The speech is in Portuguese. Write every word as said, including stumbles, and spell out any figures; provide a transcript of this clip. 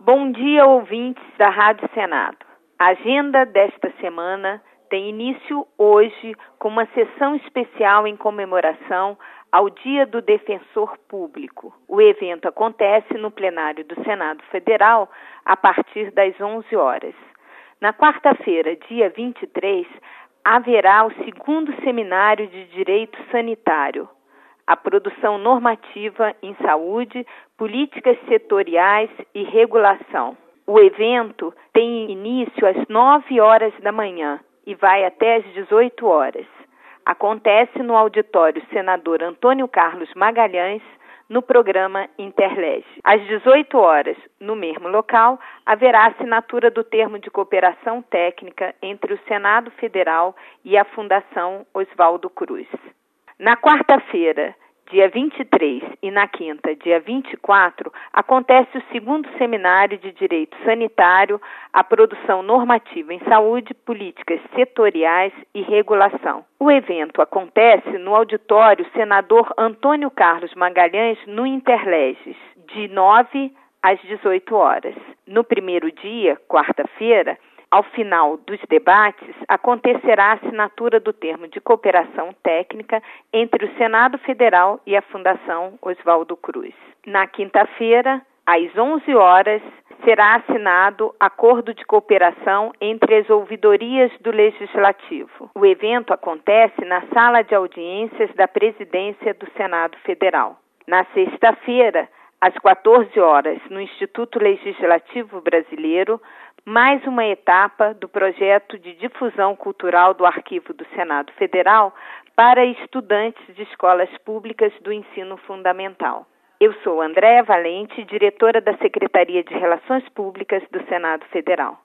Bom dia, ouvintes da Rádio Senado. A agenda desta semana tem início hoje com uma sessão especial em comemoração ao Dia do Defensor Público. O evento acontece no plenário do Senado Federal a partir das onze horas. Na quarta-feira, dia vinte e três, haverá o segundo seminário de Direito Sanitário, a produção normativa em saúde, políticas setoriais e regulação. O evento tem início às nove horas da manhã e vai até às dezoito horas. Acontece no auditório Senador Antônio Carlos Magalhães, no programa Interlege. Às dezoito horas, no mesmo local, haverá assinatura do termo de cooperação técnica entre o Senado Federal e a Fundação Oswaldo Cruz. Na quarta-feira, dia vinte e três, e na quinta, dia vinte e quatro, acontece o segundo seminário de Direito Sanitário, a produção normativa em saúde, políticas setoriais e regulação. O evento acontece no auditório Senador Antônio Carlos Magalhães, no Interleges, de nove às dezoito horas. No primeiro dia, quarta-feira, ao final dos debates, acontecerá a assinatura do termo de cooperação técnica entre o Senado Federal e a Fundação Oswaldo Cruz. Na quinta-feira, às onze horas, será assinado acordo de cooperação entre as ouvidorias do Legislativo. O evento acontece na sala de audiências da Presidência do Senado Federal. Na sexta-feira, às quatorze horas, no Instituto Legislativo Brasileiro, mais uma etapa do projeto de difusão cultural do Arquivo do Senado Federal para estudantes de escolas públicas do ensino fundamental. Eu sou Andréa Valente, diretora da Secretaria de Relações Públicas do Senado Federal.